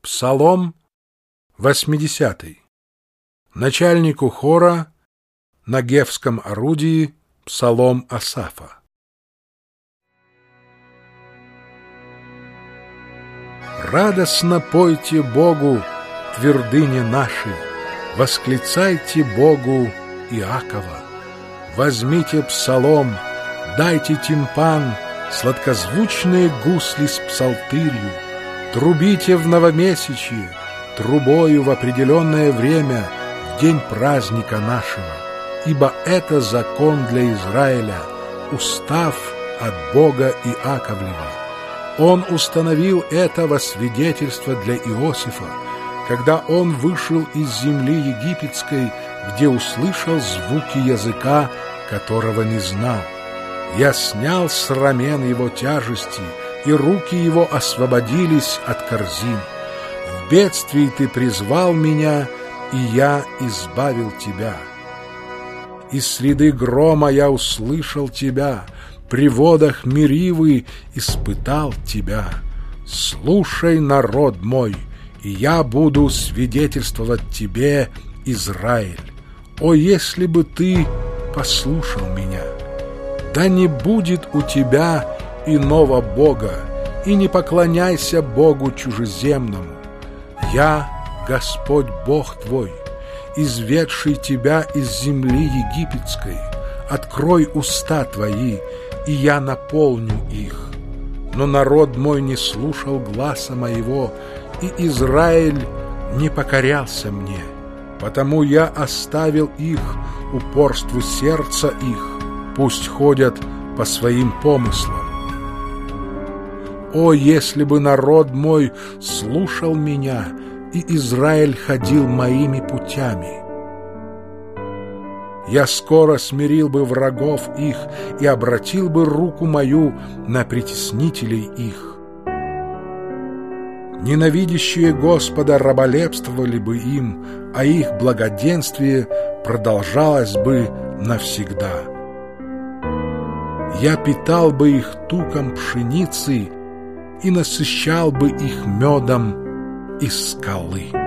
Псалом 80. Начальнику хора на гевском орудии псалом Асафа. Радостно пойте Богу, твердыни наши, восклицайте Богу Иакова. Возьмите псалом, дайте тимпан, сладкозвучные гусли с псалтырью, трубите в новомесячье, трубою в определенное время, в день праздника нашего, ибо это закон для Израиля, устав от Бога Иаковлева. Он установил это во свидетельство для Иосифа, когда он вышел из земли египетской, где услышал звуки языка, которого не знал. Я снял с рамен его тяжести, и руки его освободились от корзин. В бедствии ты призвал меня, и я избавил тебя. Из среды грома я услышал тебя, при водах Меривы испытал тебя. Слушай, народ мой, и я буду свидетельствовать тебе, Израиль. О, если бы ты послушал меня! Да не будет у тебя иного Бога, и не поклоняйся Богу чужеземному. Я, Господь Бог твой, изведший тебя из земли египетской. Открой уста твои, и я наполню их. Но народ мой не слушал гласа моего, и Израиль не покорялся мне. Потому я оставил их упорству сердца их, пусть ходят по своим помыслам. О, если бы народ мой слушал меня, и Израиль ходил моими путями! Я скоро смирил бы врагов их и обратил бы руку мою на притеснителей их. Ненавидящие Господа раболепствовали бы им, а их благоденствие продолжалось бы навсегда. Я питал бы их туком пшеницы и насыщал бы их медом из скалы.